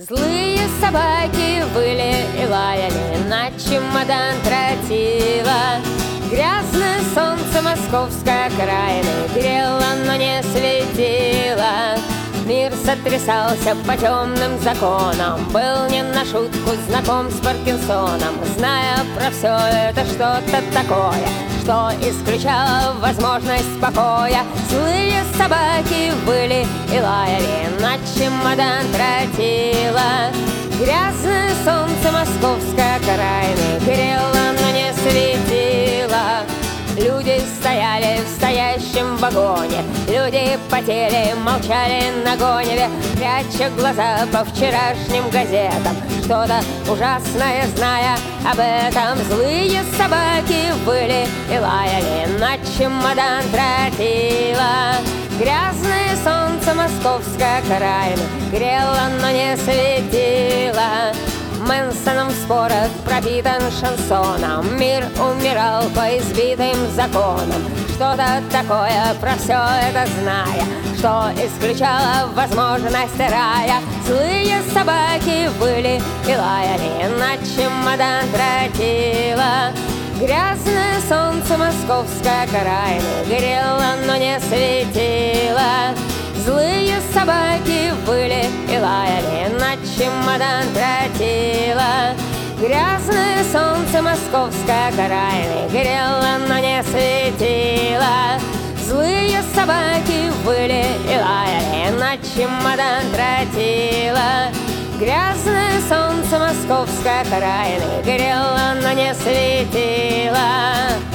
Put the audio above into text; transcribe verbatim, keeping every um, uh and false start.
Злые собаки выли и лаяли, на чемодан тротила. Грязное солнце московской окраины грело, но не светило. Мир сотрясался по темным законам, был не на шутку знаком с Паркинсоном. Зная про все это что-то такое, что исключало возможность покоя, злые собаки выли и лаяли, на чемодан тротила. Грязное солнце московской окраины грело, но не светило. Люди стояли в стоящем вагоне, люди потели, молчали на гоневе, пряча глаза по вчерашним газетам, что-то ужасное зная об этом. Злые собаки выли и лаяли, на чемодан тротила. Грязное солнце московской окраины грело, но не светило. Мэнсоном в спорах пропитан шансоном, мир умирал по избитым законам. Что-то такое про все это зная, что исключало возможность рая. Злые собаки выли и лаяли, на чемодан тротила. Грязное солнце московской окраины грело, но не светило. Злые собаки выли и лаяли, на чемодан тротила. Грязное солнце московской окраины грело, но не светило. Злые собаки выли и лаяли, на чемодан тротила. Грязное солнце московской окраины грело, но не светило.